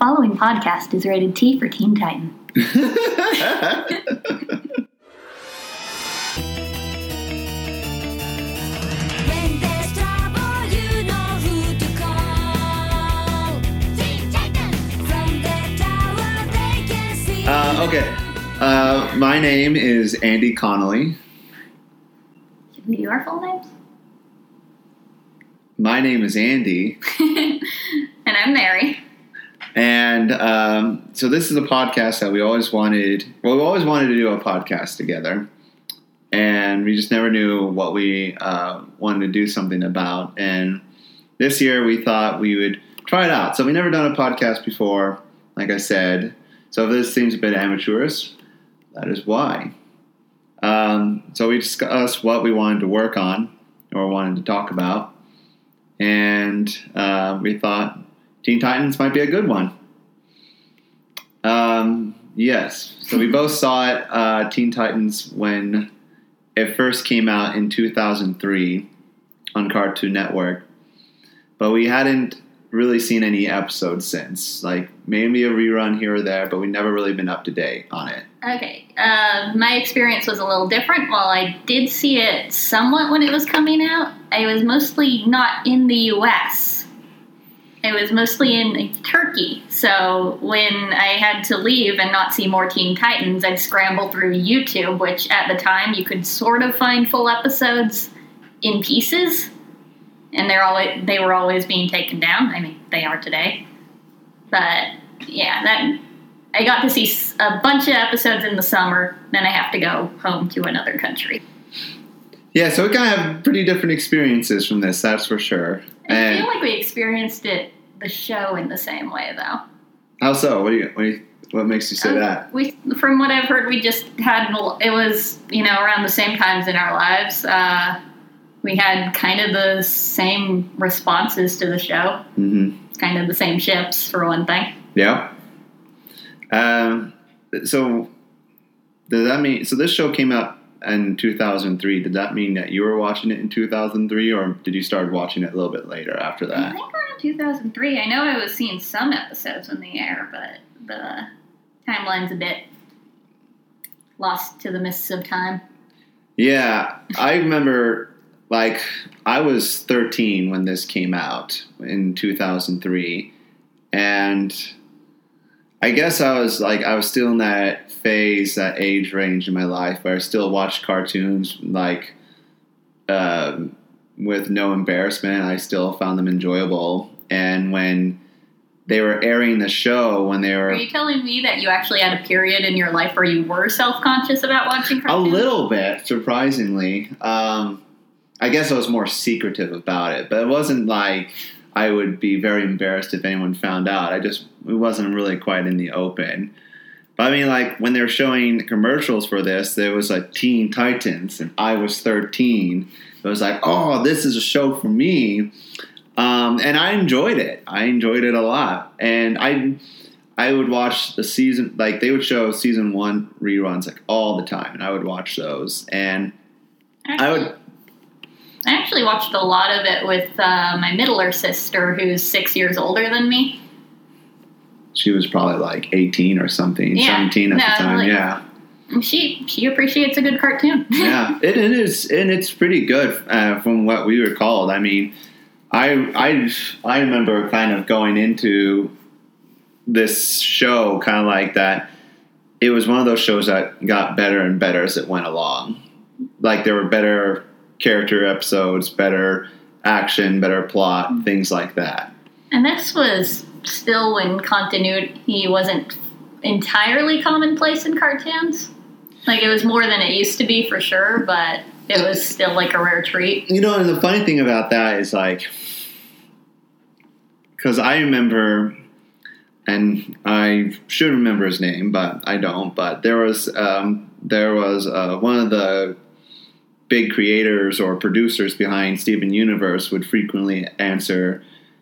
following podcast is rated T for Teen Titan. Okay. My name is Andy Connolly. Should we do our full names? My name is Andy. And I'm Mary. And so this is a podcast that we always wanted. Well, we always wanted to do a podcast together. And we just never knew what we wanted to do something about. And this year we thought we would try it out. So we've never done a podcast before, like I said. So if this seems a bit amateurish, that is why. So we discussed what we wanted to work on or wanted to talk about. And we thought Teen Titans might be a good one. Yes. So we both saw it, Teen Titans, when it first came out in 2003 on Cartoon Network. But we hadn't really seen any episodes since. Like, maybe a rerun here or there, but we've never really been up to date on it. Okay. My experience was a little different. While I did see it somewhat when it was coming out, I was mostly not in the U.S. It was mostly in Turkey. So when I had to leave and not see more Teen Titans, I'd scramble through YouTube, which at the time you could sort of find full episodes in pieces. And they were always being taken down. I mean, they are today. But, yeah, I got to see a bunch of episodes in the summer. Then I have to go home to another country. Yeah, so we kind of have pretty different experiences from this, that's for sure. I feel like we experienced the show in the same way, though. How so? What makes you say that? From what I've heard, we just had, it was, around the same times in our lives. We had kind of the same responses to the show. Mm-hmm. Kind of the same ships, for one thing. Yeah. So does that mean... So this show came out in 2003. Did that mean that you were watching it in 2003, or did you start watching it a little bit later after that? I think around 2003. I know I was seeing some episodes in the air, but the timeline's a bit lost to the mists of time. Yeah, I remember... Like, I was 13 when this came out in 2003, and I guess I was still in that phase, that age range in my life where I still watched cartoons, like, with no embarrassment. I still found them enjoyable, and when they were airing the show, when they were... Are you telling me that you actually had a period in your life where you were self-conscious about watching cartoons? A little bit, surprisingly. I guess I was more secretive about it, but it wasn't like I would be very embarrassed if anyone found out. It wasn't really quite in the open. But I mean, like, when they were showing commercials for this, there was like Teen Titans, and I was 13. It was like, oh, this is a show for me. And I enjoyed it. I enjoyed it a lot. And I would watch the season, like, they would show season 1 reruns, like, all the time, and I would watch those. And I actually watched a lot of it with my middler sister, who's 6 years older than me. She was probably like 18 or something, 17 at the time, yeah. She appreciates a good cartoon. Yeah, it is, and it's pretty good from what we recalled. I mean, I remember kind of going into this show kind of like that. It was one of those shows that got better and better as it went along. Like, there were better character episodes, better action, better plot, things like that. And this was still when continuity wasn't entirely commonplace in cartoons. Like, it was more than it used to be for sure, but it was still like a rare treat. And the funny thing about that is, like, because I remember, and I should remember his name, but I don't, but there was one of the big creators or producers behind Steven Universe would frequently answer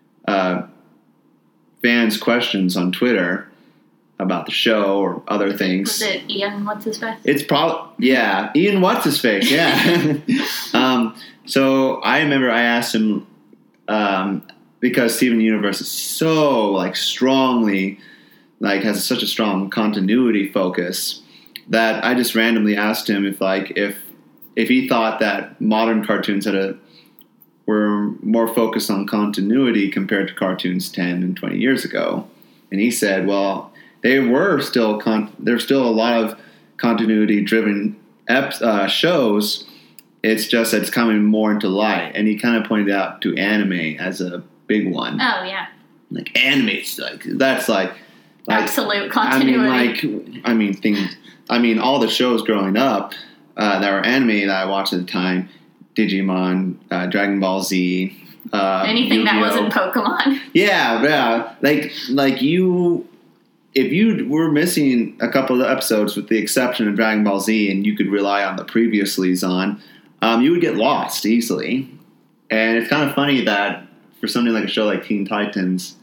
fans' questions on Twitter about the show or other things. Was it Ian What's-His-Face? It's probably, yeah, Ian What's-His-Face, yeah. So I remember I asked him because Steven Universe is so like strongly, like has such a strong continuity focus, that I just randomly asked him if he thought that modern cartoons were more focused on continuity compared to cartoons 10 and 20 years ago. And he said, well, there's still a lot of continuity driven shows. It's just that it's coming more into light. And he kind of pointed out to anime as a big one. Oh, yeah. Like anime's that's absolute continuity. I mean, all the shows growing up that were anime that I watched at the time, Digimon, Dragon Ball Z, anything that wasn't Pokemon. Yeah. Like you, if you were missing a couple of episodes, with the exception of Dragon Ball Z, and you could rely on the previouslys on, you would get lost easily. And it's kind of funny that for something like a show like Teen Titans,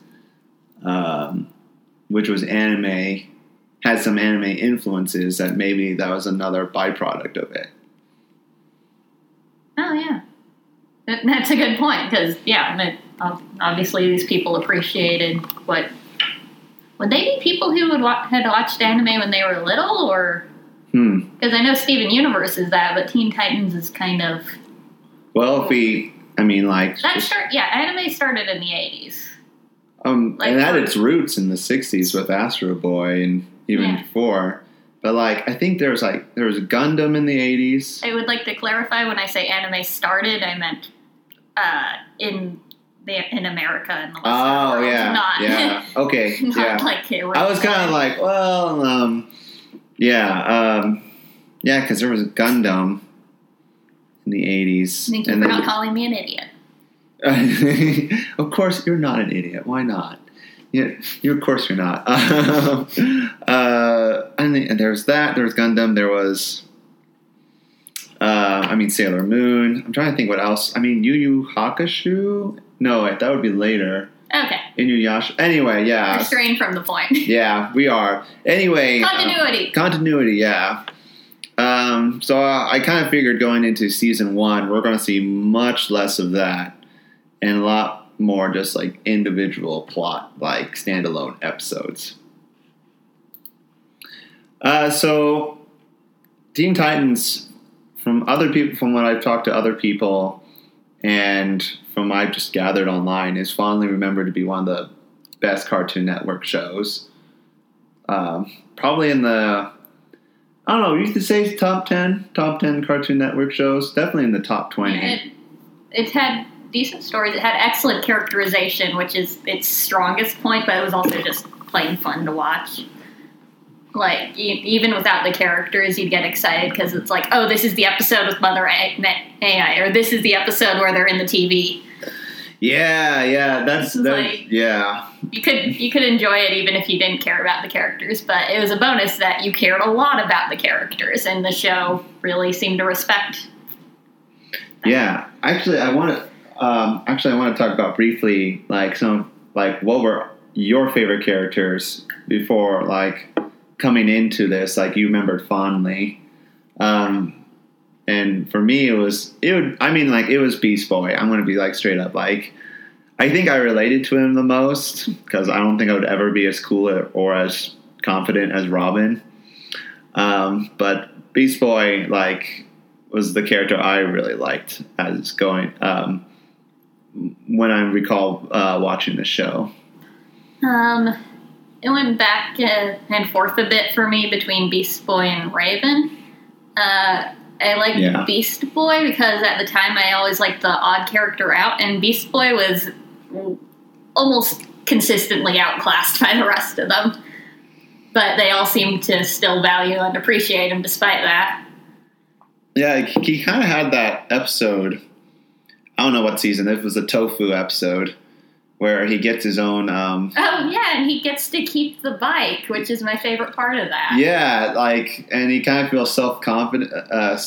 which was anime, had some anime influences, that maybe that was another byproduct of it. Oh, yeah. That's a good point, because, obviously these people appreciated what... Would they be people who had watched anime when they were little, or... Because I know Steven Universe is that, but Teen Titans is kind of... Well, anime started in the 80s. And had its roots in the 60s with Astro Boy and even before. But, I think there was Gundam in the 80s. I would like to clarify, when I say anime started, I meant in America and the Western world. Yeah. Okay. Not I was kind of like, well, because there was Gundam in the 80s. Thank you for not calling me an idiot. Of course, you're not an idiot. Why not? Yeah, of course you're not. And there's that. There was Gundam. There was, Sailor Moon. I'm trying to think what else. Yu Yu Hakusho? No, that would be later. Okay. Inuyasha. Anyway, yeah. We're straying from the point. Yeah, we are. Anyway. Continuity, yeah. So I kind of figured going into season 1, we're going to see much less of that and a lot more just individual plot, standalone episodes. So Teen Titans, from what I've talked to other people and from what I've just gathered online, is fondly remembered to be one of the best Cartoon Network shows. Probably in the, I don't know, you could say top 10 Cartoon Network shows. Definitely in the top 20. It had decent stories. It had excellent characterization, which is its strongest point, but it was also just plain fun to watch. Even without the characters, you'd get excited because it's oh, this is the episode with Mother AI, or this is the episode where they're in the TV. Yeah, yeah. You could enjoy it even if you didn't care about the characters, but it was a bonus that you cared a lot about the characters, and the show really seemed to respect them. Yeah, actually, I want to talk about briefly what were your favorite characters before coming into this, you remembered fondly. And for me, it was Beast Boy. I'm going to be straight up. I think I related to him the most because I don't think I would ever be as cool or as confident as Robin. But Beast Boy, was the character I really liked as going, when I recall watching the show. It went back and forth a bit for me between Beast Boy and Raven. I liked Beast Boy because at the time I always liked the odd character out, and Beast Boy was almost consistently outclassed by the rest of them. But they all seemed to still value and appreciate him despite that. Yeah, he kind of had that episode, I don't know what season, it was a Tofu episode, where he gets his own... and he gets to keep the bike, which is my favorite part of that. Yeah, and he kind of feels self-confident, not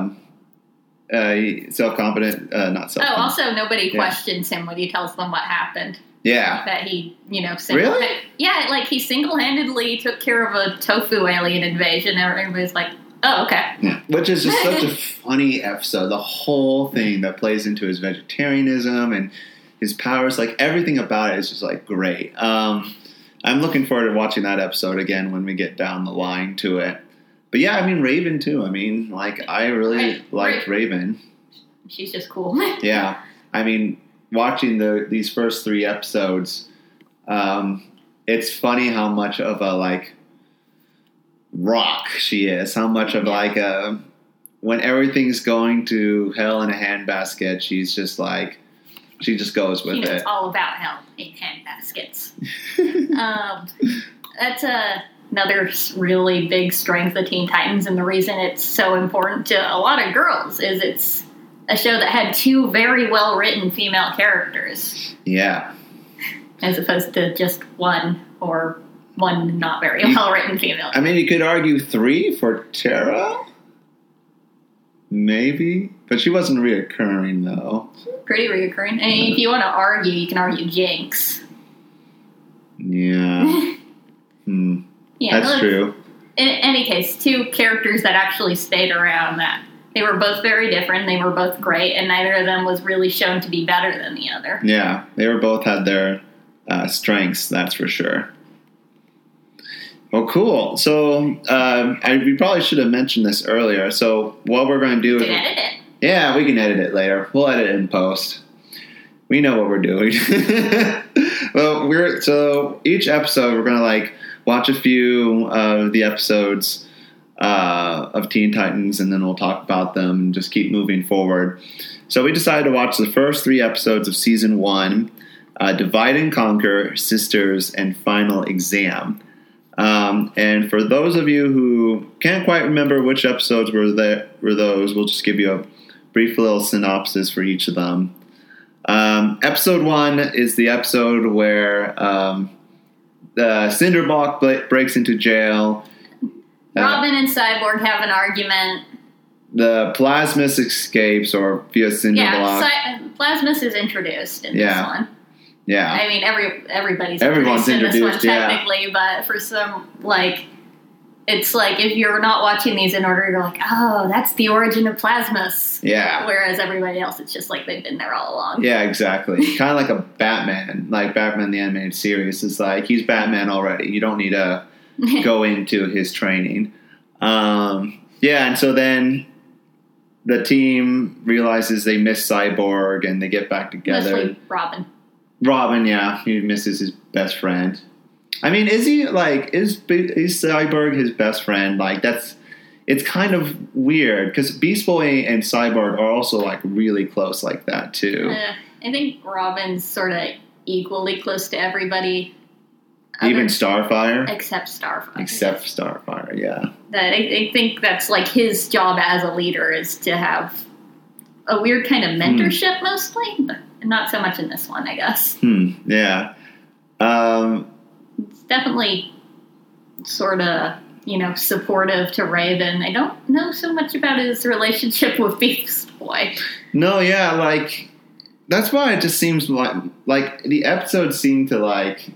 self-confident. Oh, also, nobody questions him when he tells them what happened. Yeah. That he, Really? Yeah, he single-handedly took care of a tofu alien invasion, and everybody's like, oh, okay. Yeah. Which is just such a funny episode. The whole thing that plays into his vegetarianism and his powers, like everything about it is just like great. I'm looking forward to watching that episode again when we get down the line to it. But yeah, I mean Raven too. I mean, like I really liked Raven. She's just cool. Yeah, I mean, watching these first 3 episodes, it's funny how much of a like rock she is. How much of like a when everything's going to hell in a handbasket, she's just like. She just goes with it. It's all about hell in handbaskets. That's another really big strength of Teen Titans, and the reason it's so important to a lot of girls is it's a show that had 2 very well-written female characters. Yeah. As opposed to just one, or one not very well-written female. I mean, you could argue 3 for Tara? Maybe. But she wasn't reoccurring, though. Pretty reoccurring. I mean, if you want to argue, you can argue Jinx. Yeah. Yeah, that's true. In any case, 2 characters that actually stayed around that. They were both very different, they were both great, and neither of them was really shown to be better than the other. Yeah, they were both had their strengths, that's for sure. Well, cool. So we probably should have mentioned this earlier. So what we're going to do is... You can edit it. Yeah, we can edit it later. We'll edit it in post. We know what we're doing. Well, so each episode we're going to like watch a few of the episodes of Teen Titans, and then we'll talk about them and just keep moving forward. So we decided to watch the first 3 episodes of Season 1, Divide and Conquer, Sisters, and Final Exam. And for those of you who can't quite remember which episodes were those, we'll just give you a brief little synopsis for each of them. Episode 1 is the episode where the Cinderblock breaks into jail. Robin and Cyborg have an argument. The Plasmus escapes, or via Cinderblock. Yeah, Plasmus is introduced in this one. Yeah. I mean, everyone's introduced in this one, technically, but for some, like, it's like if you're not watching these in order, you're like, oh, that's the origin of Plasmus. Yeah. Whereas everybody else, it's just like they've been there all along. Yeah, exactly. Kind of like a Batman, like Batman the Animated Series. It's like, he's Batman already. You don't need to go into his training. Yeah, and so then the team realizes they miss Cyborg, and they get back together. Mostly Robin, yeah, he misses his best friend. I mean, is he like is Cyborg his best friend? Like it's kind of weird because Beast Boy and Cyborg are also like really close like that too. I think Robin's sort of equally close to everybody. Even Starfire, except Starfire. Yeah. I think that's like his job as a leader is to have a weird kind of mentorship mostly, but not so much in this one, I guess. Yeah. It's definitely sort of, supportive to Raven. I don't know so much about his relationship with Beast Boy. No, yeah, like, that's why it just seems like the episodes seem to like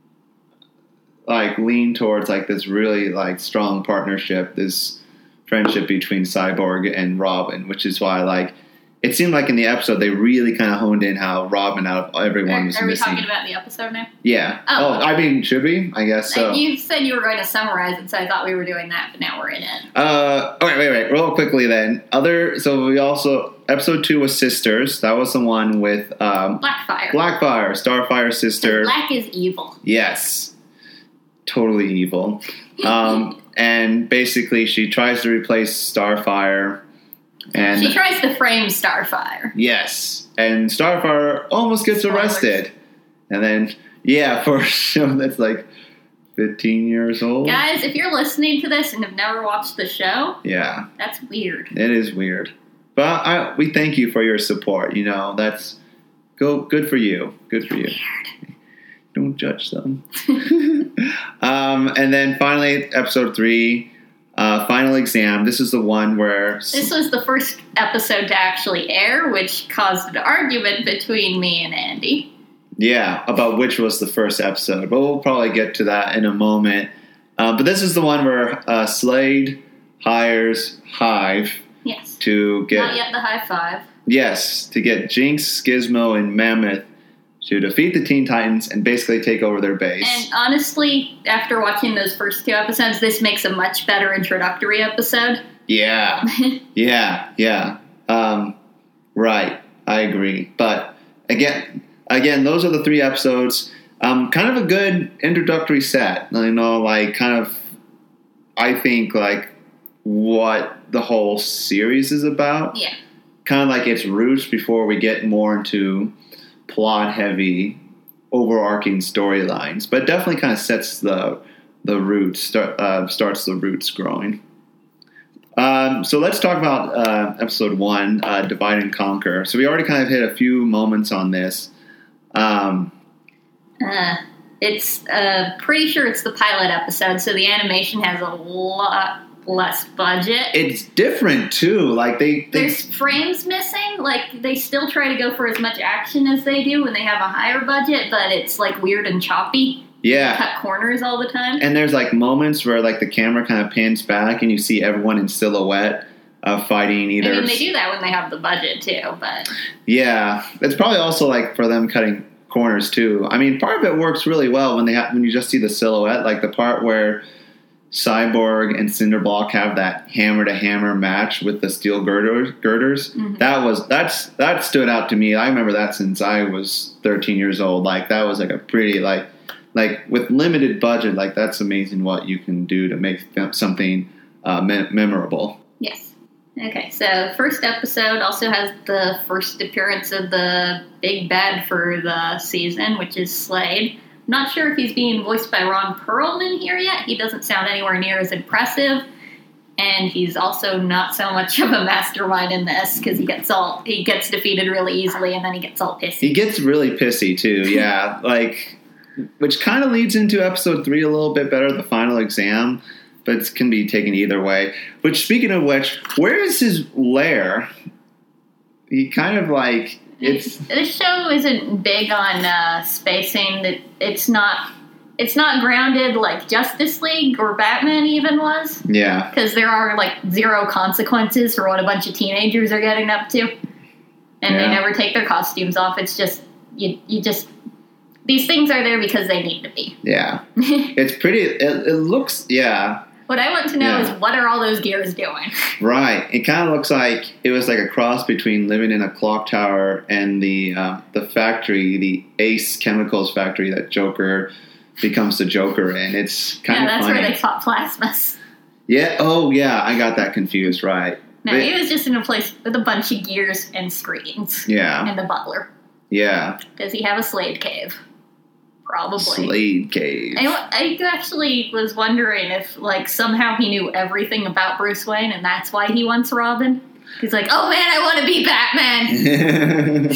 lean towards like this really like strong partnership, this friendship between Cyborg and Robin, which is why like it seemed like in the episode they really kind of honed in how Robin out of everyone was missing. Are we talking about the episode now? Yeah. Oh, I mean, should we? I guess so. You said you were going to summarize it, so I thought we were doing that, but now we're in it. Wait. Real quickly then. Episode 2 was Sisters. That was the one with Blackfire. Starfire sister. Black is evil. Yes. Totally evil. And basically she tries to replace Starfire. And she tries to frame Starfire. Yes. And Starfire almost gets arrested. And then, for a show that's like 15 years old. Guys, if you're listening to this and have never watched the show, that's weird. It is weird. But we thank you for your support. That's good for you. Good for you. Weird. Don't judge them. And then finally, episode 3, Final Exam. This is the one where... This was the first episode to actually air, which caused an argument between me and Andy. Yeah, about which was the first episode. But we'll probably get to that in a moment. But this is the one where Slade hires Hive. Yes. To get... Not yet the high five. Yes, to get Jinx, Gizmo, and Mammoth to defeat the Teen Titans and basically take over their base. And honestly, after watching those first 2 episodes, this makes a much better introductory episode. Yeah. Yeah. Right. I agree. But again, those are the 3 episodes. Kind of a good introductory set. I know, like, kind of, I think, like, what the whole series is about. Yeah. Kind of like its roots before we get more into plot-heavy, overarching storylines. But definitely kind of sets the roots, starts the roots growing. So let's talk about episode 1, Divide and Conquer. So we already kind of hit a few moments on this. It's pretty sure it's the pilot episode, so the animation has a lot less budget. It's different too. Like there's frames missing. Like they still try to go for as much action as they do when they have a higher budget, but it's like weird and choppy. Yeah, they cut corners all the time. And there's like moments where like the camera kind of pans back and you see everyone in silhouette fighting either. I mean, they do that when they have the budget too, but yeah, it's probably also like for them cutting corners too. I mean, part of it works really well when when you just see the silhouette, like the part where Cyborg and Cinderblock have that hammer to hammer match with the steel girders. Mm-hmm. That stood out to me. I remember that since I was 13 years old. Like that was like a pretty like with limited budget. Like that's amazing what you can do to make something memorable. Yes. Okay, so first episode also has the first appearance of the big bad for the season, which is Slade. I'm not sure if he's being voiced by Ron Perlman here yet. He doesn't sound anywhere near as impressive, and he's also not so much of a mastermind in this because he gets defeated really easily, and then he gets all pissy. He gets really pissy too, yeah. Which kind of leads into episode 3 a little bit better, the final exam. But it can be taken either way. Which, speaking of which, where is his lair? He kind of like this show isn't big on spacing. That it's not grounded like Justice League or Batman even was. Yeah, because there are like 0 consequences for what a bunch of teenagers are getting up to, and they never take their costumes off. It's just you just. These things are there because they need to be. Yeah, it's pretty. It looks What I want to know is what are all those gears doing? Right. It kind of looks like it was like a cross between living in a clock tower and the factory, the Ace Chemicals factory that Joker becomes the Joker in. It's kind of funny. Yeah, that's where they fought Plasmas. Yeah. Oh, yeah. I got that confused. Right. No, he was just in a place with a bunch of gears and screens. Yeah. And the butler. Yeah. Does he have a Slade cave? Probably. Slade cave. I actually was wondering if, like, somehow he knew everything about Bruce Wayne, and that's why he wants Robin. He's like, oh man, I want to be Batman.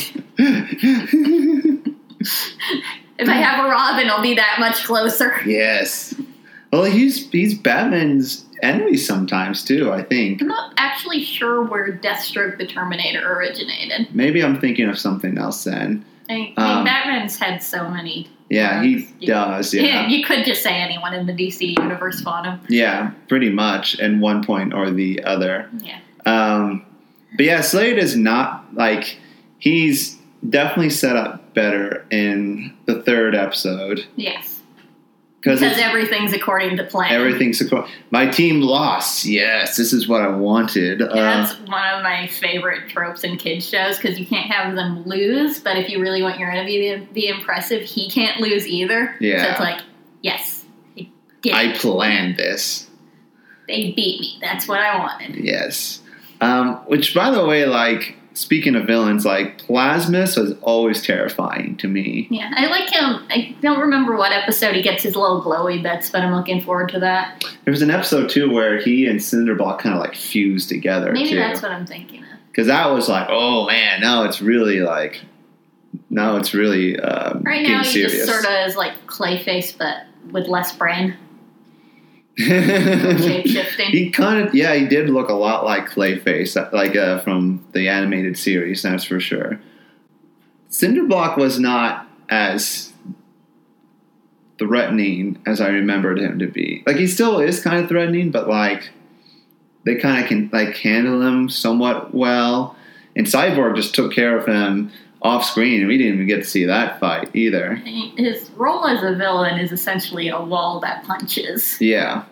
If I have a Robin, I'll be that much closer. Yes. Well, he's Batman's enemy sometimes too, I think. I'm not actually sure where Deathstroke the Terminator originated. Maybe I'm thinking of something else then. I mean, Batman's had so many. Yeah, he does, yeah. You could just say anyone in the DC universe fought him. Yeah, pretty much, at one point or the other. Yeah. But yeah, Slade is not, like, he's definitely set up better in the 3rd episode. Yes. Because everything's according to plan. Everything's my team lost. Yes, this is what I wanted. Yeah, that's one of my favorite tropes in kids shows because you can't have them lose, but if you really want your enemy to be impressive, he can't lose either. Yeah. So it's like, yes, I planned this. They beat me. That's what I wanted. Yes. Which, by the way, like, speaking of villains, like, Plasmus was always terrifying to me. Yeah, I like him. I don't remember what episode he gets his little glowy bits, but I'm looking forward to that. There was an episode, too, where he and Cinderblock kind of, like, fused together, Maybe that's what I'm thinking of. Because that was like, oh, man, now it's really right now he serious. Just sort of is like Clayface, but with less brain. Shape-shifting. He he did look a lot like Clayface, like from the animated series, that's for sure. Cinderblock was not as threatening as I remembered him to be. Like, he still is kind of threatening, but, like, they kind of can, like, handle him somewhat well. And Cyborg just took care of him off screen. We didn't even get to see that fight either. His role as a villain is essentially a wall that punches. Yeah.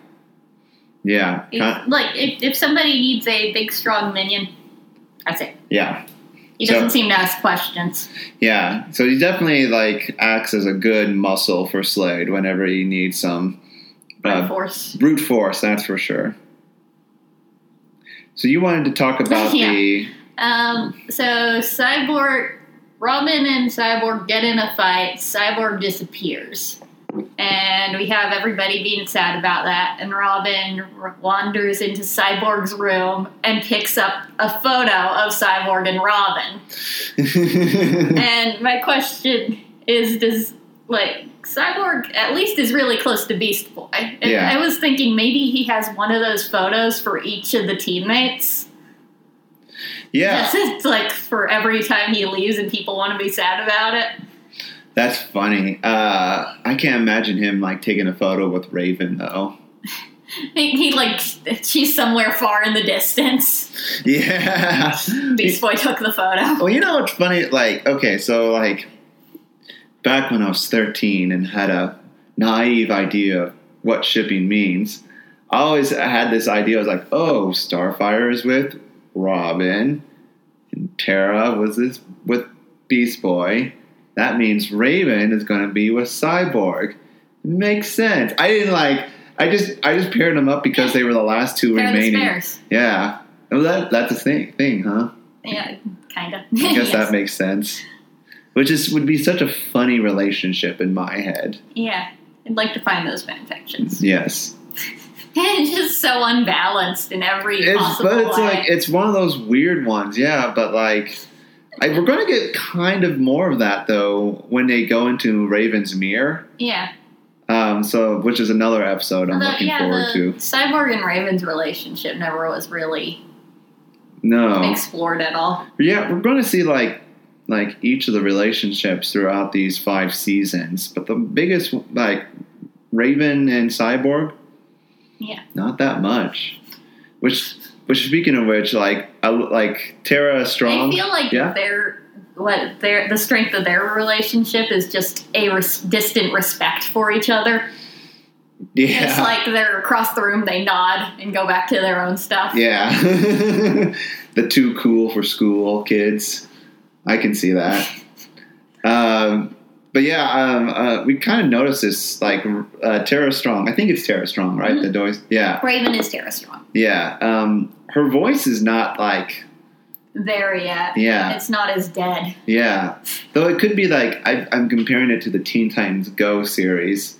Like, if somebody needs a big, strong minion, that's it. Yeah. He doesn't seem to ask questions. Yeah. So he definitely, like, acts as a good muscle for Slade whenever he needs some... Brute force. Brute force, that's for sure. So you wanted to talk about the... So Cyborg... Robin and Cyborg get in a fight. Cyborg disappears. And we have everybody being sad about that. And Robin wanders into Cyborg's room and picks up a photo of Cyborg and Robin. And my question is, does, like, Cyborg at least is really close to Beast Boy. And I was thinking maybe he has one of those photos for each of the teammates. Yeah. It's like for every time he leaves and people want to be sad about it. That's funny. I can't imagine him, like, taking a photo with Raven, though. He like, she's somewhere far in the distance. Yeah. Beast Boy took the photo. Well, you know what's funny? Like, okay, so, like, back when I was 13 and had a naive idea of what shipping means, I always had this idea. I was like, oh, Starfire is with Robin, and Tara was with Beast Boy. That means Raven is going to be with Cyborg. It makes sense. I didn't like. I just paired them up because they were the last two remaining. The spares. Yeah, well, that's a thing, huh? Yeah, kind of. I guess that makes sense. Which would be such a funny relationship in my head. Yeah, I'd like to find those fanfictions. Yes. It's just so unbalanced in every possible way. But like, it's one of those weird ones, yeah. But like, we're going to get kind of more of that though when they go into Raven's mirror. Yeah. Which is another episode I'm looking forward to. Cyborg and Raven's relationship never was really explored at all. Yeah, we're going to see like each of the relationships throughout these 5 seasons, but the biggest, like, Raven and Cyborg. Yeah. Not that much. Which speaking of which, like Tara Strong. I feel like the strength of their relationship is just a distant respect for each other. Yeah. It's like they're across the room, they nod and go back to their own stuff. Yeah. The too cool for school kids. I can see that. But yeah, we kind of noticed this, like, Tara Strong. I think it's Tara Strong, right? Mm-hmm. Raven is Tara Strong. Yeah. Her voice is not, like... there yet. Yeah. It's not as dead. Yeah. Though it could be, like, I'm comparing it to the Teen Titans Go series,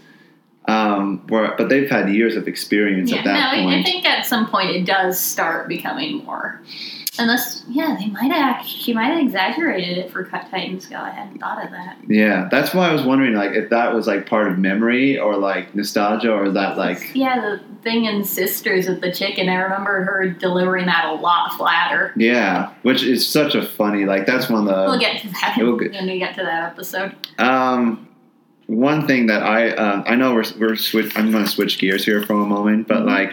but they've had years of experience at that point. I think at some point it does start becoming more... Unless, she might have exaggerated it for Titans Go. I hadn't thought of that. Yeah, that's why I was wondering, like, if that was, like, part of memory or, like, nostalgia, or is that, like... Yeah, the thing in Sisters with the chicken, I remember her delivering that a lot flatter. Yeah, which is such a funny, like, that's one of the... We'll get to that when we get to that episode. One thing that I know I'm going to switch gears here for a moment, but, like,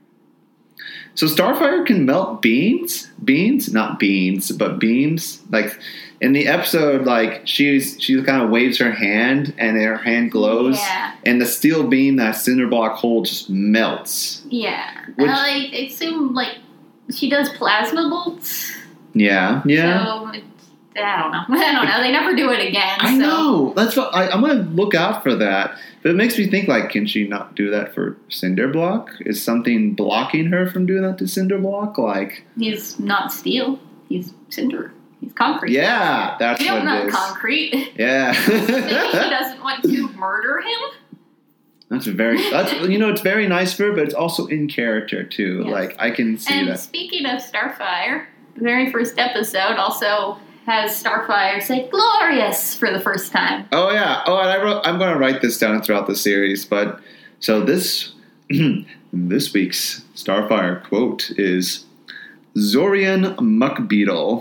so Starfire can melt beams? Not beans, but beams. Like, in the episode, like, she kind of waves her hand, and her hand glows, and the steel beam that Cinderblock holds just melts. Yeah. I assume, like, she does plasma bolts. Yeah. So, I don't know. They never do it again. I know. That's what I'm going to look out for that. But it makes me think, like, can she not do that for Cinderblock? Is something blocking her from doing that to Cinderblock? Like, he's not steel. He's cinder. He's concrete. Yeah, that's what it is. You don't know concrete. Yeah. Maybe she doesn't want to murder him. It's very nice for her, but it's also in character too. Yes. Like, I can see that. And speaking of Starfire, the very first episode also has Starfire say "glorious" for the first time. Oh yeah. Oh, and I'm going to write this down throughout the series. But so this week's Starfire quote is Zorian Muckbeetle.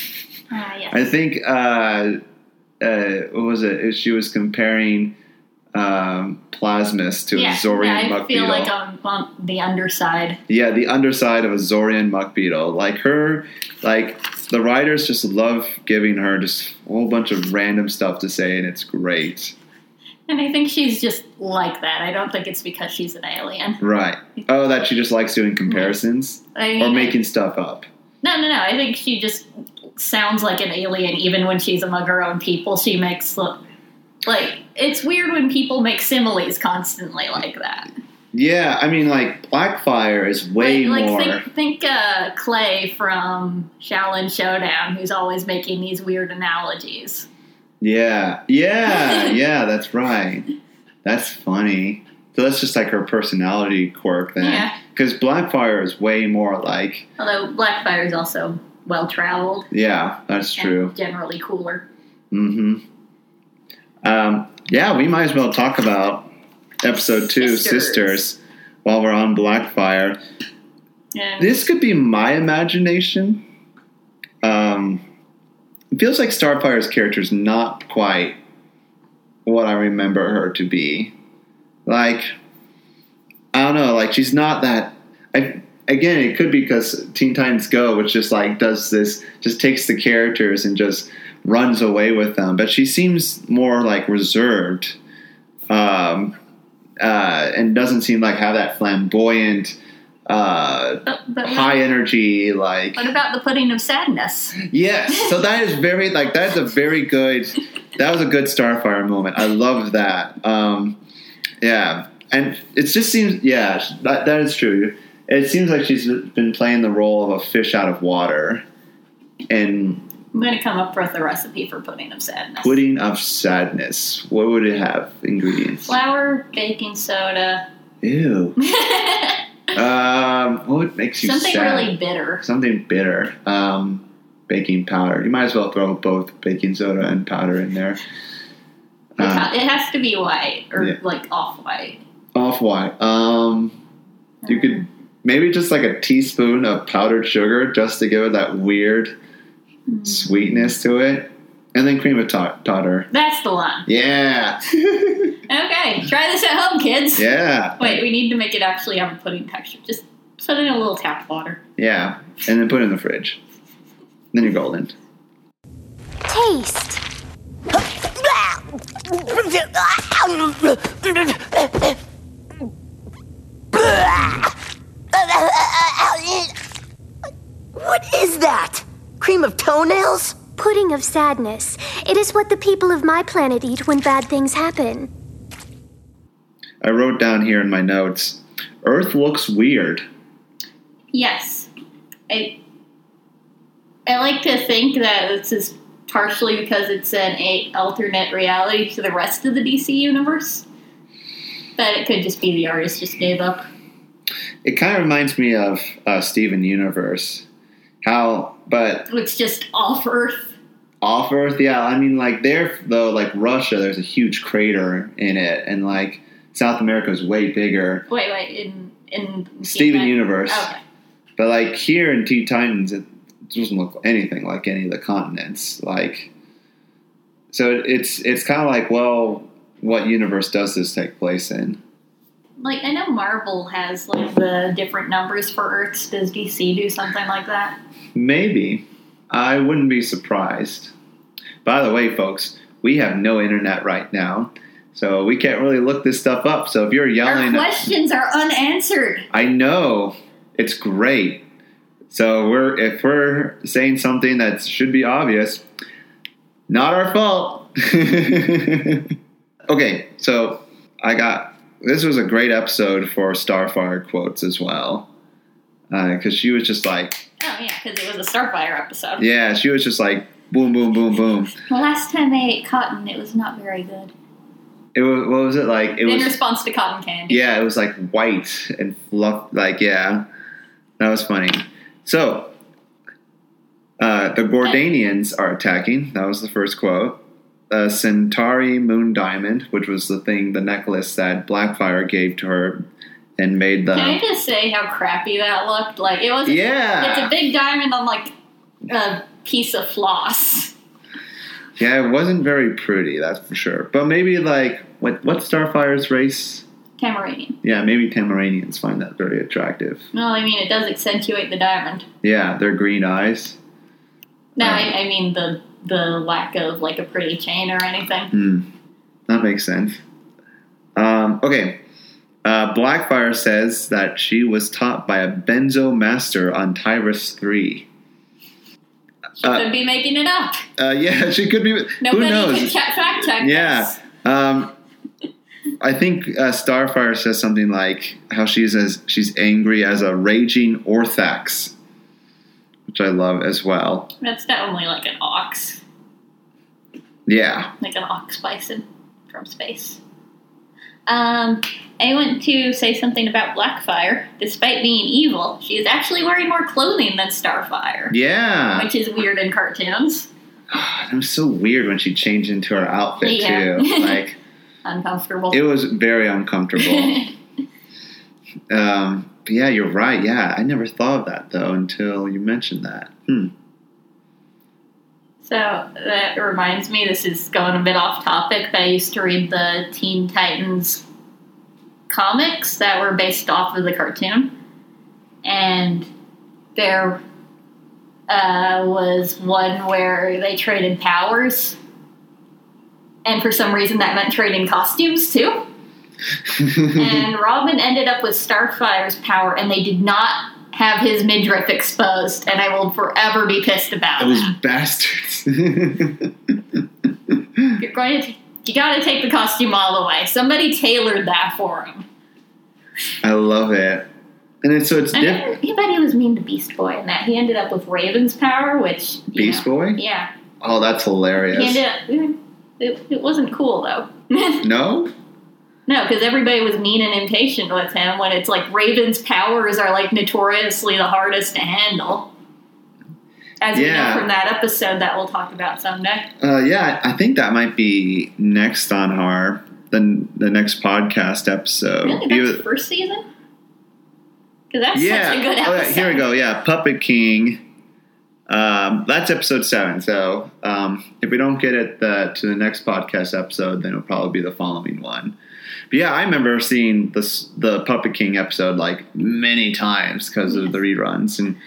Yes. I think what was it? She was comparing plasmus to a Zorian muck beetle. I feel like I'm on the underside. Yeah, the underside of a Zorian muck beetle. Like her, like the writers just love giving her just a whole bunch of random stuff to say, and it's great. And I think she's just like that. I don't think it's because she's an alien. Right. Oh, that she just likes doing comparisons? Or making stuff up? No. I think she just sounds like an alien even when she's among her own people. She makes like, it's weird when people make similes constantly like that. Yeah, I mean, like, Blackfire is way more... Think Clay from Shaolin Showdown, who's always making these weird analogies. Yeah, that's right. That's funny. So that's just like her personality quirk then. Yeah. Because Blackfire is way more like... Although Blackfire is also well-traveled. Yeah, that's true. And generally cooler. Mm-hmm. Yeah, we might as well talk about episode 2, Sisters, while we're on Blackfire. Yeah. This could be my imagination. It feels like Starfire's character is not quite what I remember her to be. Like, I don't know, like she's not that... Again, it could be because Teen Titans Go, which just like does this, just takes the characters and just runs away with them. But she seems more like reserved, and doesn't seem like have that flamboyant, high energy. Like, what about the pudding of sadness? Yes, so that is very like that's a very good. That was a good Starfire moment. I love that. Yeah, and it just seems that is true. It seems like she's been playing the role of a fish out of water. And I'm going to come up with a recipe for pudding of sadness. Pudding of sadness. What would it have? Ingredients? Flour, baking soda. Ew. What makes you Something sad? really bitter. Something bitter. Baking powder. You might as well throw both baking soda and powder in there. It has to be white or like off-white. Off-white. You could maybe just like a teaspoon of powdered sugar just to give it that weird sweetness to it. And then cream of tartar. That's the one. Yeah. Okay, try this at home, kids. Yeah. Wait, we need to make it actually have a pudding texture. Just put in a little tap water. Yeah, and then put it in the fridge. Then you're golden. Taste. What is that? Cream of toenails? Pudding of sadness. It is what the people of my planet eat when bad things happen. I wrote down here in my notes, Earth looks weird. Yes. I like to think that this is partially because it's an alternate reality to the rest of the DC universe. But it could just be the artist just gave up. It kind of reminds me of Steven Universe. It's just off Earth. Off Earth, yeah. I mean, like there, though, like Russia, there's a huge crater in it, and like South America is way bigger. Wait, in Steven Universe. Oh, okay. But like here in Teen Titans, it doesn't look anything like any of the continents. Like, so it's kind of like, well, what universe does this take place in? Like, I know Marvel has like the different numbers for Earths. Does DC do something like that? Maybe. I wouldn't be surprised. By the way, folks, we have no internet right now, so we can't really look this stuff up. So if you're yelling... Our questions are unanswered. I know. It's great. So if we're saying something that should be obvious, not our fault. Okay, so this was a great episode for Starfire quotes as well. Because she was just like... Oh, yeah, because it was a Starfire episode. Yeah, she was just like, boom, boom, boom, boom. The last time I ate cotton, it was not very good. It was, what was it like? In response to cotton candy. Yeah, it was like white and fluff. Like, yeah, that was funny. So, the Gordanians are attacking. That was the first quote. Centauri Moon Diamond, which was the necklace that Blackfire gave to her and made the... Can I just say how crappy that looked? Like, it was... Yeah. It's a big diamond on, like, a piece of floss. Yeah, it wasn't very pretty, that's for sure. But maybe, like, what's Starfire's race? Tamaranian. Yeah, maybe Tamaranians find that very attractive. Well, I mean, it does accentuate the diamond. Yeah, their green eyes. No, I mean the lack of, like, a pretty chain or anything. That makes sense. Okay. Blackfire says that she was taught by a benzo master on Tyrus 3. She could be making it up. Yeah, she could be. Nobody who knows? can fact check this. I think Starfire says something like how she's angry as a raging Orthax, which I love as well. That's definitely like an ox. Yeah. Like an ox bison from space. I want to say something about Blackfire. Despite being evil, she is actually wearing more clothing than Starfire. Yeah. Which is weird in cartoons. It was so weird when she changed into her outfit, too. Like, uncomfortable. It was very uncomfortable. But yeah, you're right. Yeah, I never thought of that, though, until you mentioned that. So that reminds me, this is going a bit off topic, but I used to read the Teen Titans comics that were based off of the cartoon. And there was one where they traded powers. And for some reason that meant trading costumes, too. And Robin ended up with Starfire's power, and they did not have his midriff exposed, and I will forever be pissed about Those that. bastards. You gotta take the costume all the way. Somebody tailored that for him. I love it. And it's different. But he was mean to Beast Boy in that. He ended up with Raven's power, which... Beast Boy? Yeah. Oh, that's hilarious. He ended up... It wasn't cool, though. No? No, because everybody was mean and impatient with him when it's like Raven's powers are like notoriously the hardest to handle. As we know from that episode that we'll talk about someday. Yeah, I think that might be next on the next podcast episode. Really? That's the first season? Because that's such a good episode. Okay, here we go. Yeah, Puppet King. That's episode 7. So if we don't get it to the next podcast episode, then it'll probably be the following one. But yeah, I remember seeing the Puppet King episode like many times because of the reruns. And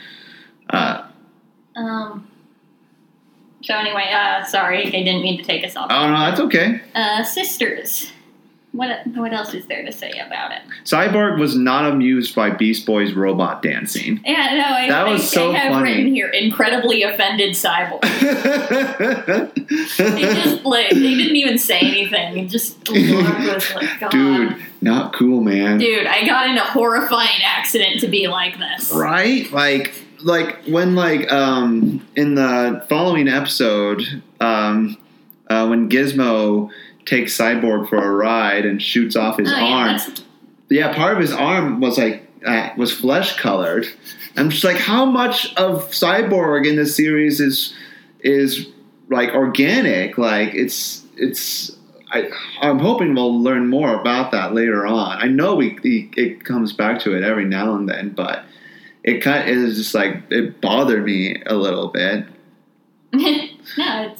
so anyway, sorry, I didn't mean to take us off. Oh no, that's okay. Sisters. What else is there to say about it? Cyborg was not amused by Beast Boy's robot dancing. Yeah, no, I have funny. Written here, incredibly offended Cyborg. They didn't even say anything. It just was like, God. Dude, not cool, man. Dude, I got in a horrifying accident to be like this. Right? Like when in the following episode, when Gizmo takes Cyborg for a ride and shoots off his arm. Yeah, part of his arm was was flesh colored. I'm just like, how much of Cyborg in this series is like organic? Like I'm hoping we'll learn more about that later on. I know it comes back to it every now and then, but it is just like it bothered me a little bit. No,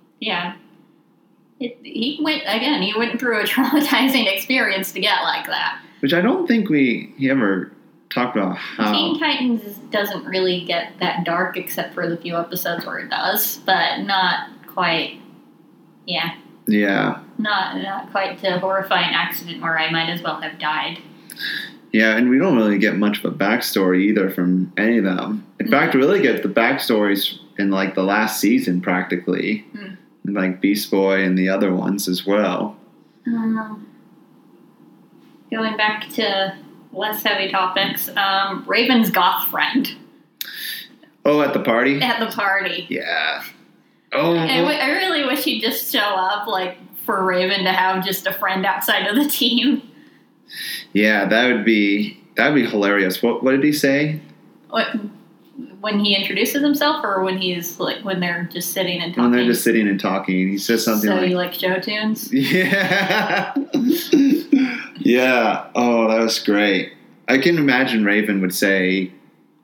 he went through a traumatizing experience to get like that. Which I don't think he ever talked about how... Teen Titans doesn't really get that dark except for the few episodes where it does, but not quite, yeah. Yeah. Not quite to a horrifying accident where I might as well have died. Yeah, and we don't really get much of a backstory either from any of them. In fact, we really get the backstories in like the last season practically. Like Beast Boy and the other ones as well. Going back to less heavy topics, Raven's goth friend. Oh, at the party? At the party. Yeah. Oh. I really wish he'd just show up, like, for Raven to have just a friend outside of the team. Yeah, that would be hilarious. What did he say? When he introduces himself, or when when they're just sitting and talking? When they're just sitting and talking. He says something So you like show tunes? Yeah. Yeah. Oh, that was great. I can imagine Raven would say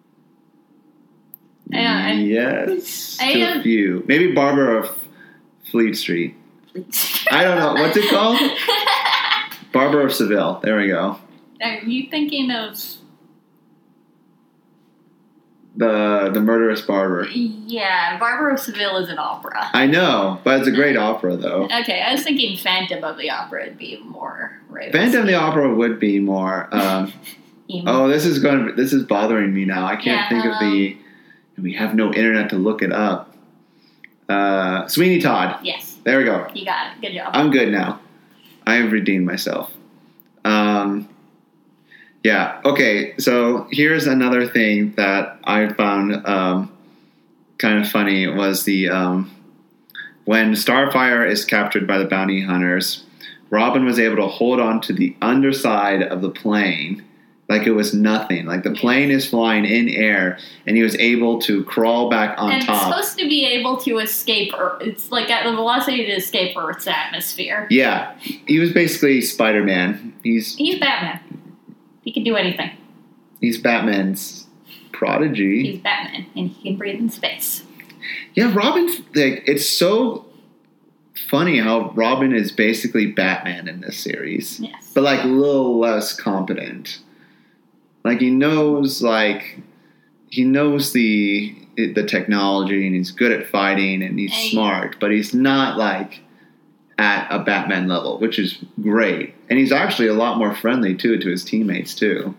yes to a few. Maybe Barbara Fleet Street. I don't know. What's it called? Barber of Seville. There we go. Are you thinking of... The Murderous Barber. Yeah, Barber of Seville is an opera. I know, but it's a great opera, though. Okay, I was thinking Phantom of the Opera would be more... Phantom of the Opera would be more... this is bothering me now. I can't think of the... We have no internet to look it up. Sweeney Todd. Yes. There we go. You got it. Good job. I'm good now. I have redeemed myself. Yeah, okay, so here's another thing that I found kind of funny was the when Starfire is captured by the bounty hunters, Robin was able to hold on to the underside of the plane like it was nothing. Like the plane is flying in air, and he was able to crawl back on top. And it's supposed to be able to escape Earth. It's like at the velocity to escape Earth's atmosphere. Yeah, he was basically Spider-Man. He's Batman. He can do anything. He's Batman's prodigy. He's Batman, and he can breathe in space. Yeah, Robin's like, it's so funny how Robin is basically Batman in this series. Yes. But like a little less competent. Like he knows the technology, and he's good at fighting, and he's smart, but he's not like at a Batman level, which is great. And he's actually a lot more friendly, too, to his teammates, too.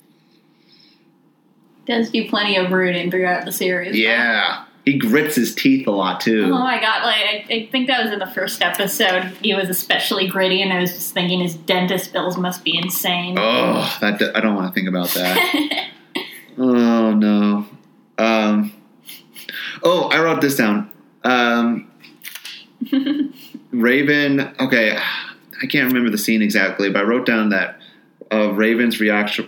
Does do plenty of rooting throughout the series. Yeah. He grits his teeth a lot, too. Oh, my God. Like, I think that was in the first episode. He was especially gritty, and I was just thinking his dentist bills must be insane. Oh, I don't want to think about that. Oh, no. I wrote this down. Raven, okay, I can't remember the scene exactly, but I wrote down that Raven's reaction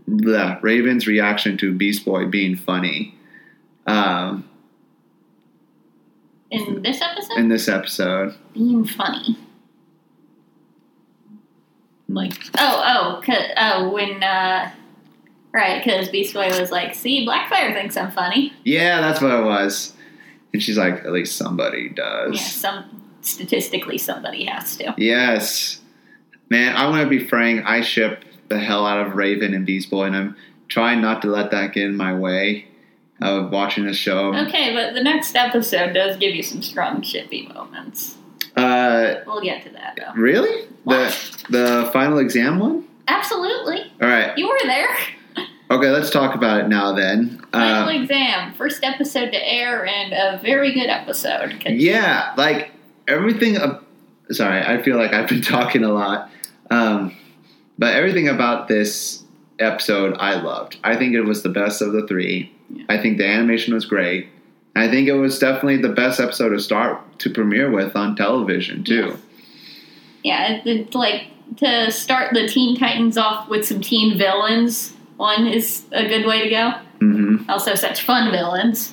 to Beast Boy being funny. In this episode? In this episode. Being funny. Like, because Beast Boy was like, see, Blackfire thinks I'm funny. Yeah, that's what it was. And she's like, at least somebody does. Yeah, statistically somebody has to. Yes. Man, I want to be frank. I ship the hell out of Raven and Beast Boy, and I'm trying not to let that get in my way of watching the show. Okay, but the next episode does give you some strong shippy moments. We'll get to that, though. Really? What? The final exam one? Absolutely. All right. You were there. Okay, let's talk about it now then. Final exam. First episode to air, and a very good episode. Yeah, like everything... sorry, I feel like I've been talking a lot. But everything about this episode I loved. I think it was the best of the three. Yeah. I think the animation was great. I think it was definitely the best episode to premiere with on television, too. Yes. Yeah, it's like to start the Teen Titans off with some teen villains. One is a good way to go. Mm-hmm. Also, such fun villains.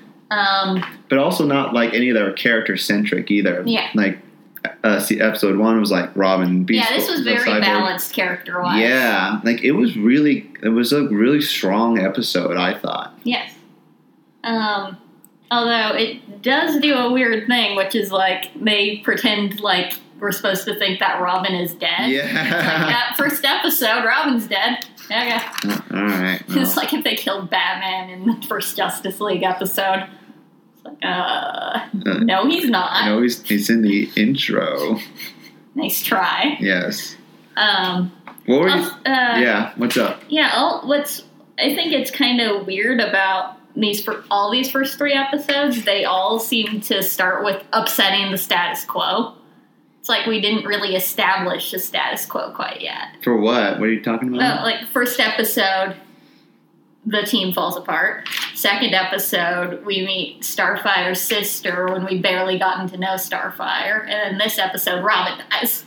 But also not like any of their character-centric either. Yeah. Like, episode 1 was like Robin, Beast. Yeah, this was very balanced character-wise. Yeah, like it was a really strong episode, I thought. Yes. Although it does do a weird thing, which is like they pretend like we're supposed to think that Robin is dead. Yeah. Like that first episode, Robin's dead. Yeah. All right. Well. It's like if they killed Batman in the first Justice League episode. It's like, no, he's not. No, he's in the intro. Nice try. Yes. What were you? Yeah. What's up? Yeah. I think it's kind of weird about all these first 3 episodes. They all seem to start with upsetting the status quo. It's like we didn't really establish the status quo quite yet. For what? What are you talking about? Like, first episode, the team falls apart. Second episode, we meet Starfire's sister when we barely gotten to know Starfire. And then this episode, Robin dies.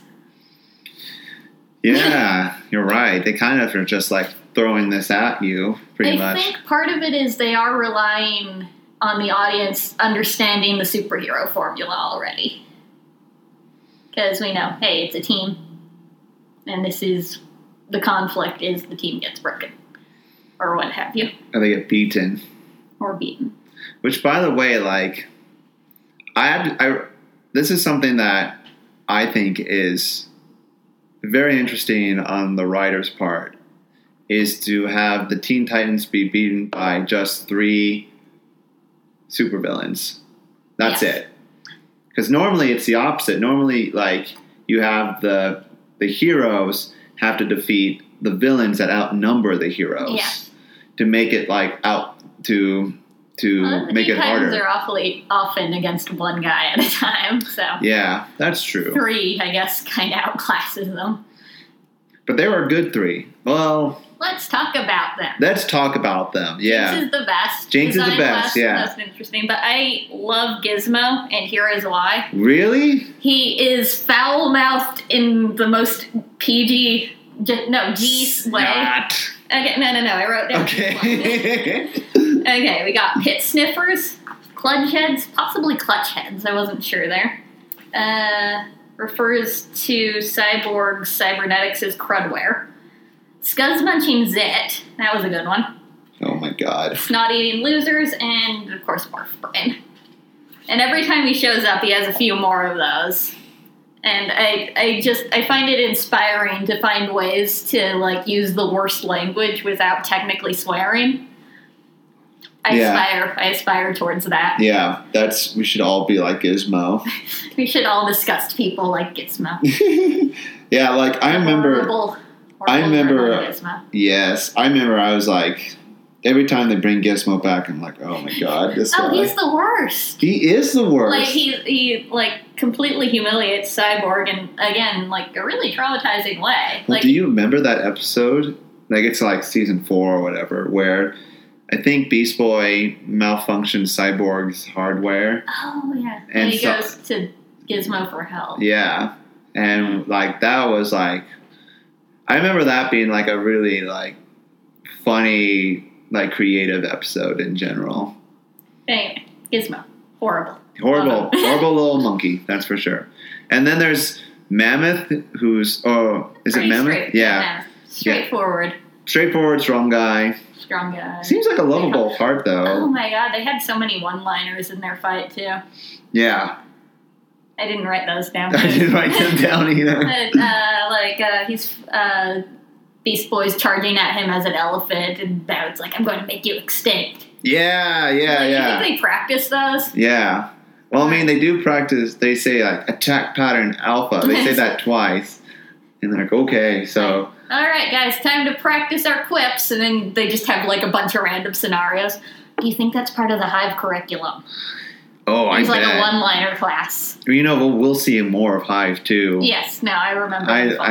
Yeah, you're right. They kind of are just like throwing this at you, pretty much. I think part of it is they are relying on the audience understanding the superhero formula already. Because we know, hey, it's a team, and the conflict is the team gets broken, or what have you. Or they get beaten. Or beaten. Which, by the way, like, I this is something that I think is very interesting on the writer's part, is to have the Teen Titans be beaten by just 3 supervillains. That's it. Because normally it's the opposite. Normally, like, you have the heroes have to defeat the villains that outnumber the heroes to make it like out to make it harder. Titans are awfully often against one guy at a time, so yeah, that's true. 3, I guess, kind of outclasses them. But they were a good 3. Well, let's talk about them. Let's talk about them. Yeah, Jinx is the best. Jinx is the best. Yeah, most interesting. But I love Gizmo, and here is why. Really? He is foul-mouthed in the most PG, G way. Not. Okay, no. I wrote down. Okay. Okay, we got pit sniffers, clutch heads, possibly clutch heads. I wasn't sure there. Refers to cyborg cybernetics as crudware. Scuzz munching Zit. That was a good one. Oh my god. Snot eating losers, and of course Morph Brain. And every time he shows up, he has a few more of those. And I find it inspiring to find ways to like use the worst language without technically swearing. I aspire towards that. Yeah, we should all be like Gizmo. We should all disgust people like Gizmo. Yeah, like I remember Gizmo. Yes, I remember I was like, every time they bring Gizmo back, I'm like, oh my god, this guy. Oh, he's the worst. He is the worst. Like, he like, completely humiliates Cyborg, and again, like, a really traumatizing way. Well, like, do you remember that episode? Like, it's like season 4 or whatever, where I think Beast Boy malfunctions Cyborg's hardware. Oh, yeah. And he goes to Gizmo for help. Yeah. And, like, that was, like... I remember that being, like, a really, like, funny, like, creative episode in general. Anyway, Gizmo. Horrible Little monkey, that's for sure. And then there's Mammoth, who's... Oh, is it Mammoth? Yeah. Straightforward. Yeah. Straightforward, strong guy. Strong guy. Seems like a lovable heart, though. Oh my god, they had so many one-liners in their fight, too. Yeah. I didn't write those down. I didn't write them down either. He's Beast Boy's charging at him as an elephant, and Boud's like, I'm going to make you extinct. Yeah. You think they practice those? Yeah. Well, I mean, they do practice, they say, like, attack pattern alpha. They say that twice. And they're like, okay, so... All right, guys, time to practice our quips. And then they just have, like, a bunch of random scenarios. Do you think that's part of the Hive curriculum? Oh, I bet. It's like a one-liner class. You know, we'll see more of Hive, too. Yes, no, I remember.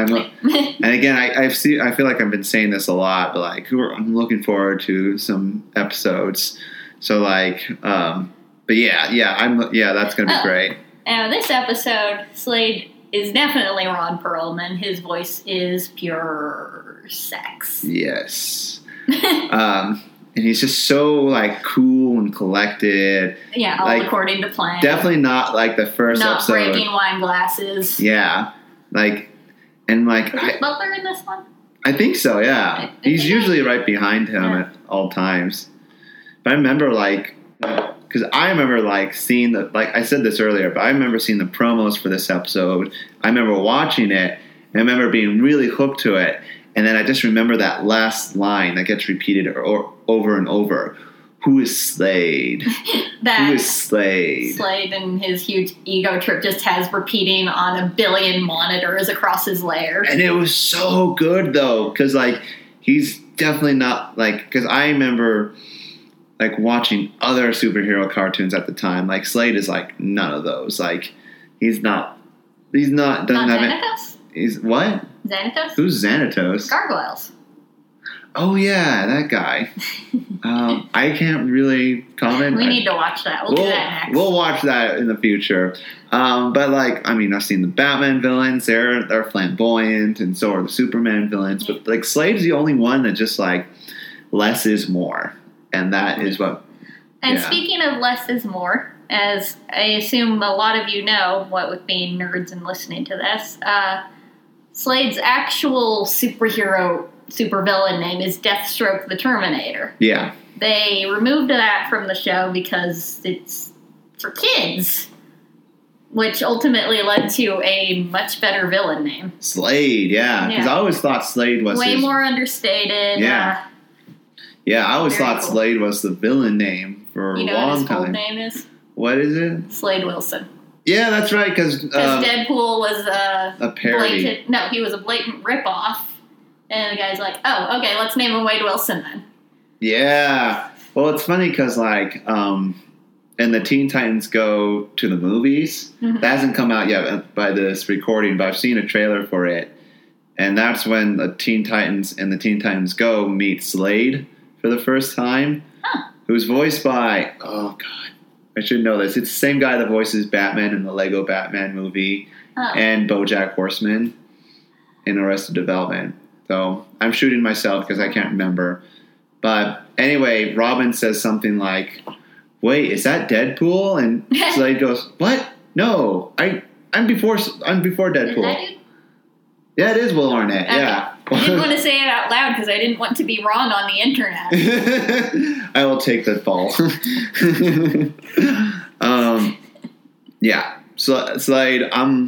And again, I feel like I've been saying this a lot, but, like, I'm looking forward to some episodes. So, like, but yeah, that's going to be great. Now, this episode, Slade is definitely Ron Perlman. His voice is pure sex. Yes. And he's just so, like, cool and collected. Yeah, all like, according to plan. Definitely not like the first episode. Not breaking wine glasses. Yeah. Like, and like... Is Butler in this one? I think so, yeah. He's usually right behind him at all times. But I remember, like... Because I remember, like, seeing the... Like, I said this earlier, but I remember seeing the promos for this episode. I remember watching it, and I remember being really hooked to it. And then I just remember that last line that gets repeated over and over. Who is Slade? Who is Slade? Slade and his huge ego trip just has repeating on a billion monitors across his lair. And it was so good, though, because, like, he's definitely not, like... Because I remember... like watching other superhero cartoons at the time, like Slade is like none of those. Like doesn't have Xanatos? He's what? Xanatos? Who's Xanatos? Gargoyles. Oh yeah, that guy. I can't really comment. We need to watch that. We'll do that next. We'll watch that in the future. But like, I mean, I've seen the Batman villains. They're flamboyant, and so are the Superman villains. But like, Slade's the only one that just like less is more. And that is what... And speaking of less is more, as I assume a lot of you know, what with being nerds and listening to this, Slade's actual supervillain name is Deathstroke the Terminator. Yeah. They removed that from the show because it's for kids. which ultimately led to a much better villain name. Slade, yeah. Because I always thought Slade was way more understated. Yeah. Yeah, I always thought cool. Slade was the villain name for a long time. You know what his full name is? What is it? Slade Wilson. Yeah, that's right, because Deadpool was a parody. He was a blatant ripoff. And the guy's like, oh, okay, let's name him Wade Wilson then. Yeah. Well, it's funny because, like, and the Teen Titans Go to the movies. Mm-hmm. That hasn't come out yet by this recording, but I've seen a trailer for it. And that's when the Teen Titans and the Teen Titans Go meet Slade for the first time. Huh. Who's voiced by, oh, God, I should know this. It's the same guy that voices Batman in the Lego Batman movie and BoJack Horseman in Arrested Development. So I'm shooting myself because I can't remember. But anyway, Robin says something like, wait, is that Deadpool? And Slade goes, what? No, I'm before Deadpool. Is that it? Yeah, it is Will Arnett. Okay. Yeah. I didn't want to say it out loud because I didn't want to be wrong on the internet. I will take the fall. Yeah. So Slade,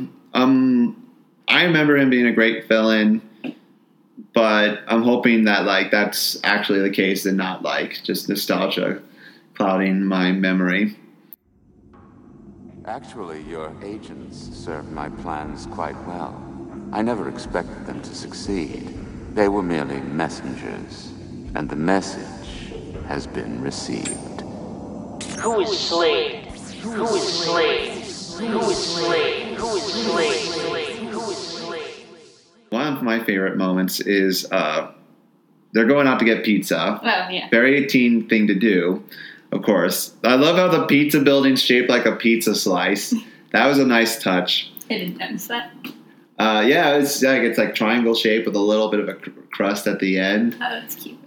I remember him being a great villain, but I'm hoping that like that's actually the case and not like just nostalgia clouding my memory. Actually, your agents served my plans quite well. I never expected them to succeed. They were merely messengers, and the message has been received. Who is Slade? Who is Slade? Who is Slade? Who is Slade? Who is Slade? One of my favorite moments is they're going out to get pizza. Oh, yeah. Very teen thing to do, of course. I love how the pizza building's shaped like a pizza slice. That was a nice touch. I didn't notice that. Yeah, it's like triangle shape with a little bit of a crust at the end. Oh, that's cute.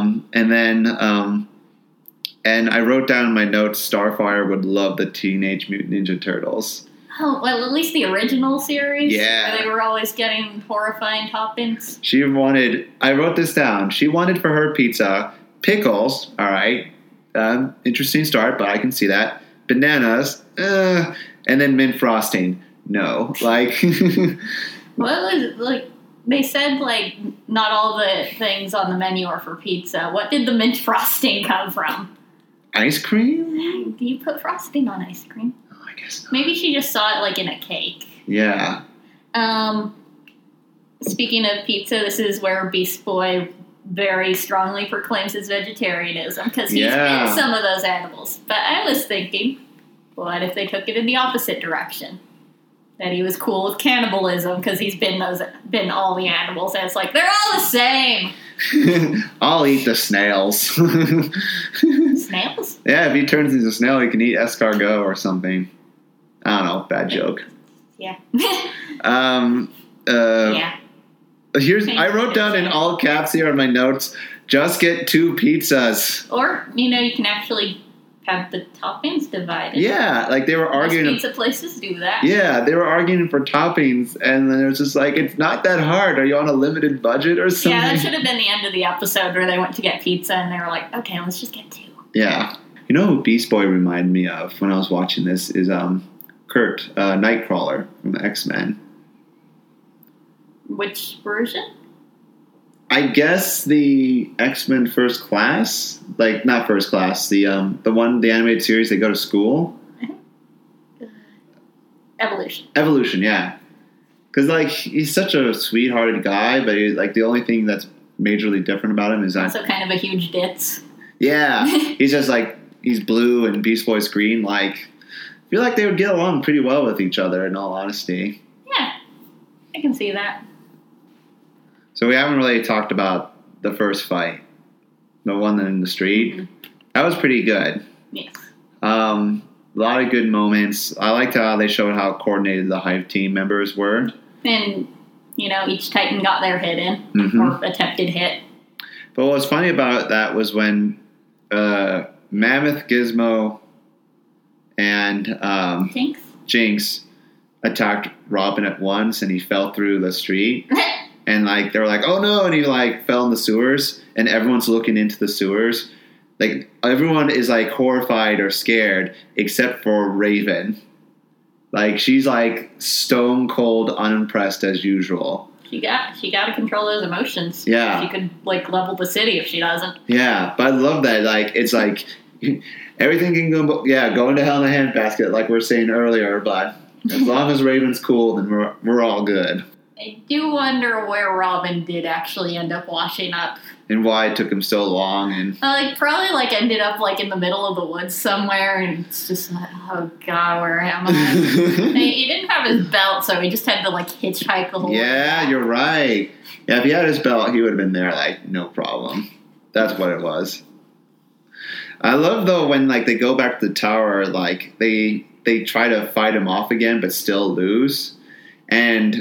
And I wrote down in my notes, Starfire would love the Teenage Mutant Ninja Turtles. Oh, well, at least the original series. Yeah. Where they were always getting horrifying toppings. I wrote this down. She wanted for her pizza pickles, all right. Interesting start, but I can see that. Bananas, and then mint frosting. No, like. What was like? They said like not all the things on the menu are for pizza. What did the mint frosting come from? Ice cream? Do you put frosting on ice cream? Oh, I guess not. Maybe she just saw it like in a cake. Yeah. Speaking of pizza, this is where Beast Boy very strongly proclaims his vegetarianism because he's been some of those animals. But I was thinking, what if they took it in the opposite direction? That he was cool with cannibalism because he's been all the animals, and it's like they're all the same. I'll eat the snails. Snails? Yeah, if he turns into a snail, he can eat escargot or something. I don't know. Bad joke. Yeah. Yeah. I wrote down in all caps here on my notes, just get 2 pizzas. Or, you can actually have the toppings divided. Yeah, like they were arguing. Most pizza places do that. Yeah, they were arguing for toppings, and then it was just like, it's not that hard. Are you on a limited budget or something? Yeah, that should have been the end of the episode where they went to get pizza, and they were like, okay, let's just get 2. Yeah. You know who Beast Boy reminded me of when I was watching this is Kurt, Nightcrawler from X-Men. Which version? I guess the X-Men First Class, like not First Class, the animated series they go to school. Evolution, yeah. Because like he's such a sweethearted guy, but he's like the only thing that's majorly different about him is also kind of a huge ditz. Yeah, he's just like he's blue and Beast Boy's green. Like I feel like they would get along pretty well with each other. In all honesty. Yeah, I can see that. So we haven't really talked about the first fight, the one in the street. Mm-hmm. That was pretty good. Yes. A lot of good moments. I liked how they showed how coordinated the Hive team members were. And, each Titan got their hit in, or attempted hit. But what was funny about that was when Mammoth, Gizmo, and Jinx attacked Robin at once, and he fell through the street. And, like, they were like, oh, no, and he, like, fell in the sewers, and everyone's looking into the sewers. Like, everyone is, like, horrified or scared except for Raven. Like, she's like stone cold unimpressed as usual. She got to control those emotions. Yeah. She could like level the city if she doesn't. Yeah, but I love that. Like, it's like everything can go into hell in a handbasket, like we were saying earlier. But as long as Raven's cool, then we're all good. I do wonder where Robin did actually end up washing up. And why it took him so long. And Probably ended up in the middle of the woods somewhere, and it's just like, oh god, where am I? He didn't have his belt, so he just had to hitchhike the whole way back. You're right. Yeah, if he had his belt, he would have been there no problem. That's what it was. I love though when they go back to the tower, they try to fight him off again, but still lose. And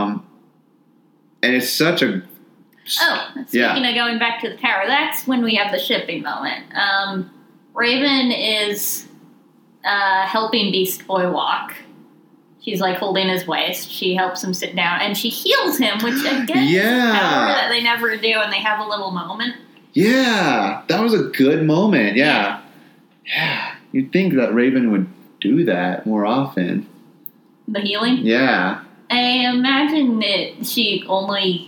it's such a... Speaking of going back to the tower, that's when we have the shipping moment. Raven is helping Beast Boy walk. She's holding his waist. She helps him sit down, and she heals him, which again is a power that they never do, and they have a little moment. Yeah, that was a good moment. Yeah. You'd think that Raven would do that more often. The healing? Yeah. I imagine she only...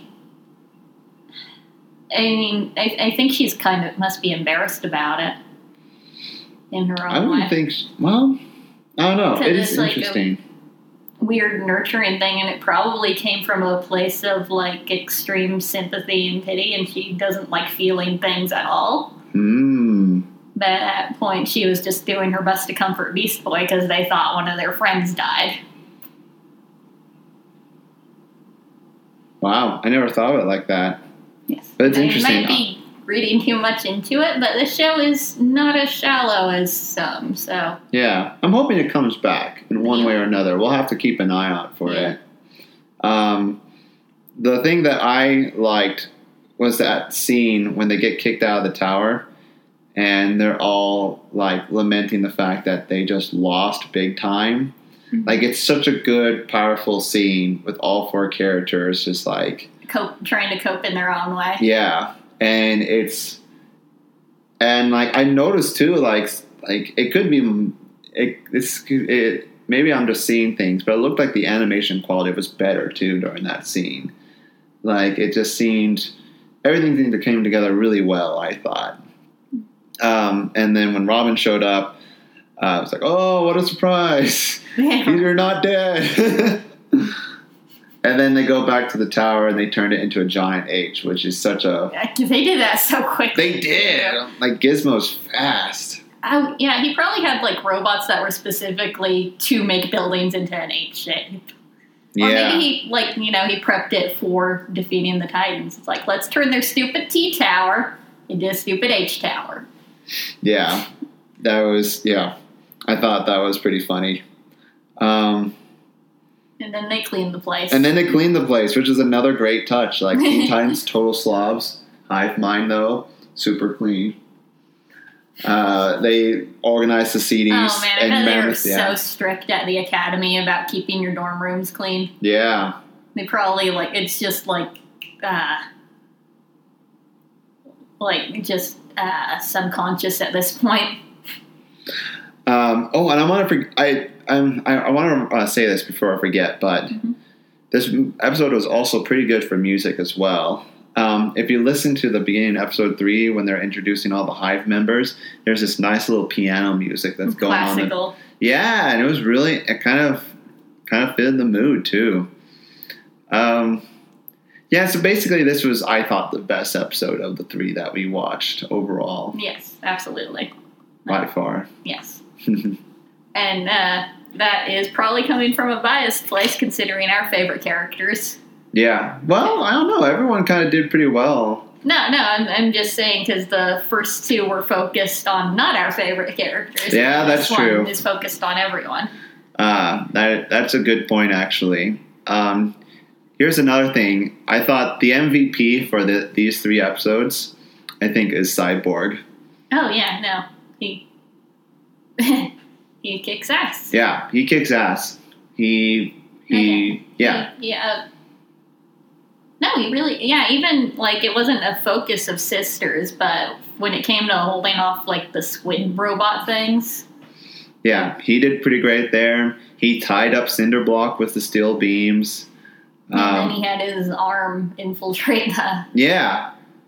I think she's must be embarrassed about it in her own way. I wouldn't think... Well, I don't know. It is interesting. A weird nurturing thing, and it probably came from a place of, extreme sympathy and pity, and she doesn't like feeling things at all. But at that point, she was just doing her best to comfort Beast Boy because they thought one of their friends died. Wow, I never thought of it like that. Yes. But it's interesting. You might be reading too much into it, but the show is not as shallow as some, so... Yeah, I'm hoping it comes back in one way or another. We'll have to keep an eye out for it. The thing that I liked was that scene when they get kicked out of the tower, and they're all, lamenting the fact that they just lost big time. Mm-hmm. It's such a good, powerful scene with all four characters just, trying to cope in their own way. Yeah. And it's... And, I noticed, too, it could be... maybe I'm just seeing things, but it looked like the animation quality was better, too, during that scene. It just seemed... Everything came together really well, I thought. And then when Robin showed up, I was like, oh, what a surprise. You're not dead. And then they go back to the tower and they turned it into a giant H, which is such a... They did that so quickly. They did. Gizmo's fast. Oh, yeah, he probably had, robots that were specifically to make buildings into an H shape. Or maybe he, he prepped it for defeating the Titans. It's let's turn their stupid T tower into a stupid H tower. Yeah. That was, I thought that was pretty funny. And then they cleaned the place. Which is another great touch. Teen Titans, total slobs. Hive mind, though, super clean. They organized the CDs. Oh, man, I know they were so strict at the academy about keeping your dorm rooms clean. Yeah. They probably, it's just, subconscious at this point. And I want to say this before I forget, but this episode was also pretty good for music as well. If you listen to the beginning of episode 3 when they're introducing all the Hive members, there's this nice little piano music that's going on. Classical. Yeah, and it was really it kind of fit the mood too. So basically this was, I thought, the best episode of the 3 that we watched overall. Yes, absolutely. By far. Yes. And that is probably coming from a biased place considering our favorite characters. Yeah. Well, I don't know. Everyone kind of did pretty well. No, I'm just saying because the first 2 were focused on not our favorite characters. Yeah, that's true. One is focused on everyone. That's a good point, actually. Here's another thing. I thought the MVP for these 3 episodes, I think, is Cyborg. Oh, yeah, no. He kicks ass. Yeah, he kicks ass. Yeah. No, he really, even, it wasn't a focus of Sisters, but when it came to holding off, the squid robot things, Yeah, he did pretty great there. He tied up Cinderblock with the steel beams. And then he had his arm infiltrate the... Yeah.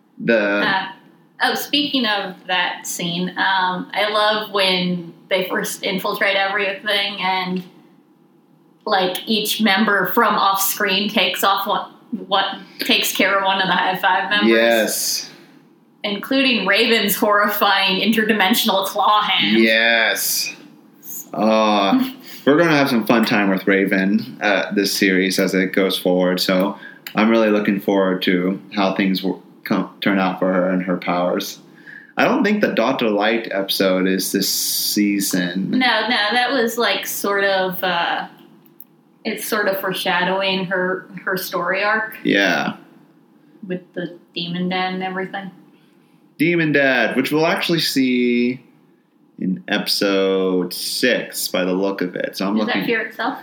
Speaking of that scene, I love when they first infiltrate everything and, like, each member from off-screen takes off what takes care of one of the High Five members. Yes. Including Raven's horrifying interdimensional claw hand. Yes. We're going to have some fun time with Raven this series as it goes forward, so I'm really looking forward to how things turn out for her and her powers. I don't think the Dr. Light episode is this season. No, that was like sort of, it's sort of foreshadowing her story arc. Yeah. With the Demon Dad and everything. Demon Dad, which we'll actually see in episode 6 by the look of it. So I'm looking. Is that Fear itself?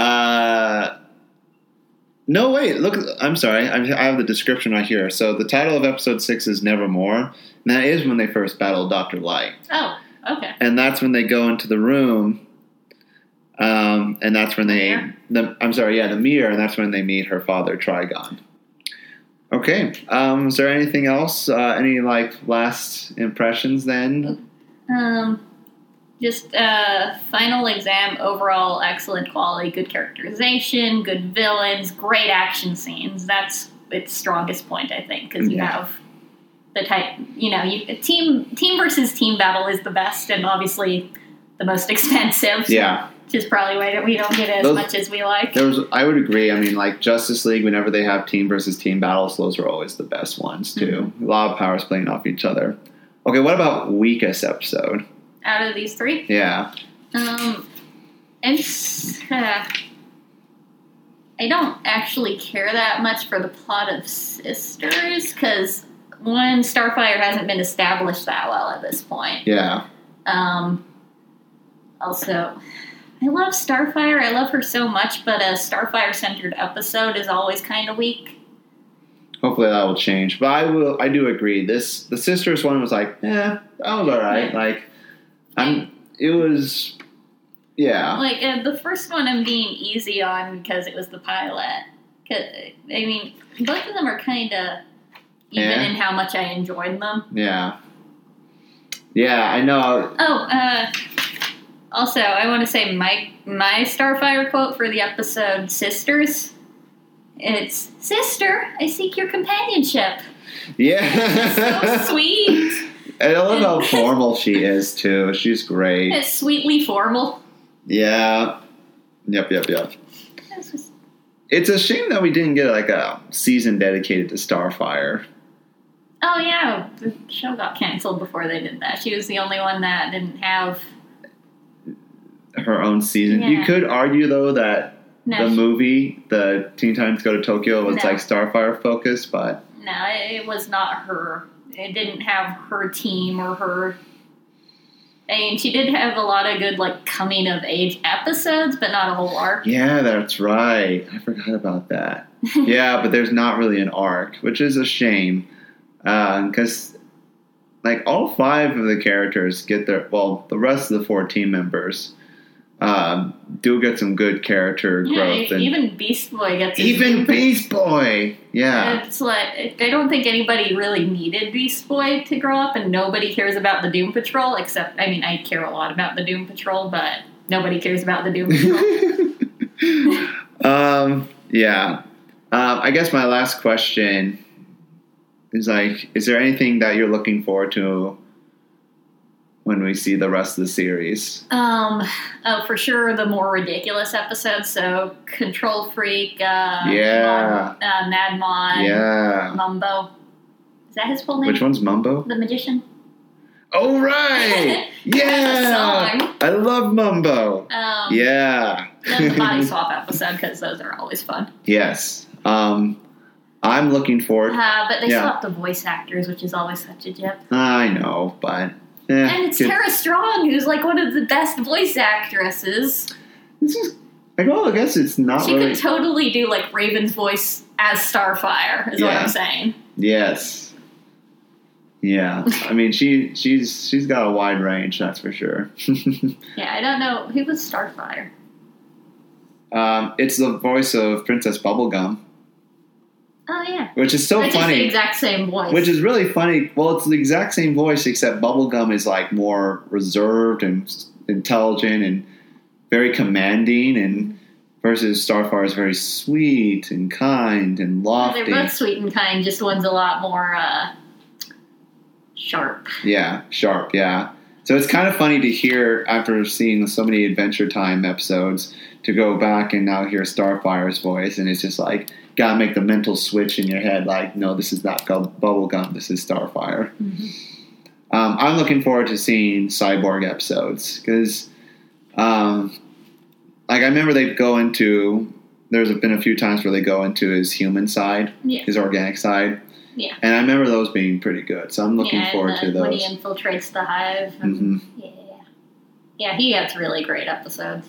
No, wait. Look, I'm sorry. I have the description right here. So the title of episode 6 is Nevermore. And that is when they first battle Dr. Light. Oh, okay. And that's when they go into the room. And that's when the mirror. And that's when they meet her father, Trigon. Okay. Is there anything else? Any last impressions then? Just final exam, overall excellent quality, good characterization, good villains, great action scenes. That's its strongest point, I think, because you have the type, team versus team battle is the best and obviously the most expensive. So yeah. Which is probably why we don't get as much as we like. I would agree. I mean, like Justice League, whenever they have team versus team battles, those are always the best ones too. Mm-hmm. A lot of powers playing off each other. Okay, what about weakest episode? Out of these 3? Yeah. It's I don't actually care that much for the plot of Sisters because one, Starfire hasn't been established that well at this point. Yeah. Also, I love Starfire. I love her so much, but a Starfire-centered episode is always kind of weak. Hopefully that will change. But I do agree. The Sisters one was like, that was alright. Yeah. It was, yeah. The first one I'm being easy on because it was the pilot. Both of them are kind of even in how much I enjoyed them. Yeah. Yeah, I know. Also, I want to say my Starfire quote for the episode Sisters. It's, "Sister, I seek your companionship." Yeah. So sweet. And I love how formal she is, too. She's great. It's sweetly formal. Yeah. Yep. It's a shame that we didn't get a season dedicated to Starfire. Oh, yeah. The show got canceled before they did that. She was the only one that didn't have her own season. Yeah. You could argue, though, that the movie, the Teen Titans Go to Tokyo, was Starfire focused, but... No, it was not her. It didn't have her team or her... she did have a lot of good, coming-of-age episodes, but not a whole arc. Yeah, that's right. I forgot about that. Yeah, but there's not really an arc, which is a shame. Because, all 5 of the characters get the rest of the 4 team members do get some good character growth. Even Beast Boy gets Beast Boy! Yeah. It's I don't think anybody really needed Beast Boy to grow up, and nobody cares about the Doom Patrol, except, I care a lot about the Doom Patrol, but nobody cares about the Doom Patrol. Yeah. I guess my last question is is there anything that you're looking forward to when we see the rest of the series? For sure the more ridiculous episodes, so Control Freak, Mad Mod, Mumbo. Is that his full name? Which one's Mumbo? The Magician. Oh, right! Yeah! Song. I love Mumbo. The Body Swap episode, because those are always fun. Yes. I'm looking forward. But they swapped the voice actors, which is always such a jip. I know, but... and it's Tara Strong, who's one of the best voice actresses. This is... I guess it's not She could totally do, Raven's voice as Starfire, is what I'm saying. Yes. Yeah, I mean she's got a wide range, that's for sure. Yeah, I don't know who was Starfire. It's the voice of Princess Bubblegum. Oh yeah, Which is so it's funny. It's the exact same voice. Which is really funny. Well, it's the exact same voice, except Bubblegum is like more reserved and intelligent and very commanding, and versus Starfire is very sweet and kind and lofty. They're both sweet and kind. Just one's a lot more sharp. Yeah, sharp. Yeah. So it's kind of funny to hear after seeing so many Adventure Time episodes to go back and now hear Starfire's voice, and it's just like gotta make the mental switch in your head. Like, no, this is not Bubblegum. This is Starfire. Mm-hmm. I'm looking forward to seeing Cyborg episodes because, like, I remember they go into. There's been a few times where they go into his human side, his organic side. Yeah. And I remember those being pretty good, so I'm looking forward to those. When he infiltrates the hive. And, Yeah, he has really great episodes.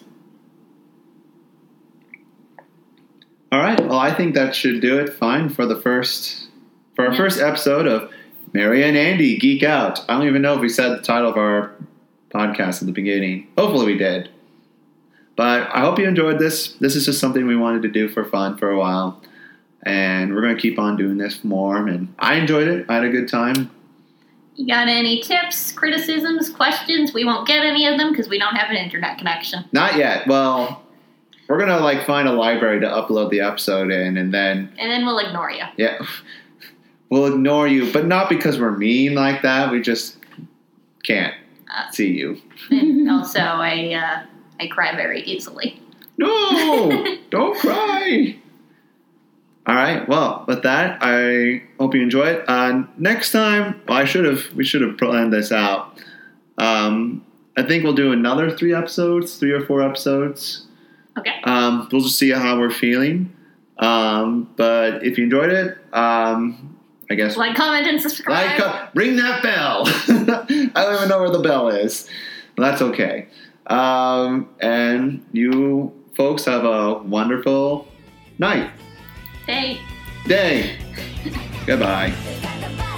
All right, well, I think that should do it fine for our first episode of Mary and Andy Geek Out. I don't even know if we said the title of our podcast at the beginning. Hopefully we did. But I hope you enjoyed this. This is just something we wanted to do for fun for a while. And we're going to keep on doing this more. And I enjoyed it. I had a good time. You got any tips, criticisms, questions? We won't get any of them because we don't have an internet connection. Not yet. Well, we're going to find a library to upload the episode in, and then we'll ignore you. Yeah. We'll ignore you, but not because we're mean like that. We just can't see you. And also, I cry very easily. No! Don't cry! All right. Well, with that, I hope you enjoy it. Next time, we should have planned this out. I think we'll do another 3 or 4 episodes. Okay. We'll just see how we're feeling. But if you enjoyed it, I guess like, comment, and subscribe. Ring that bell. I don't even know where the bell is. That's okay. And you folks have a wonderful night. Day. Goodbye.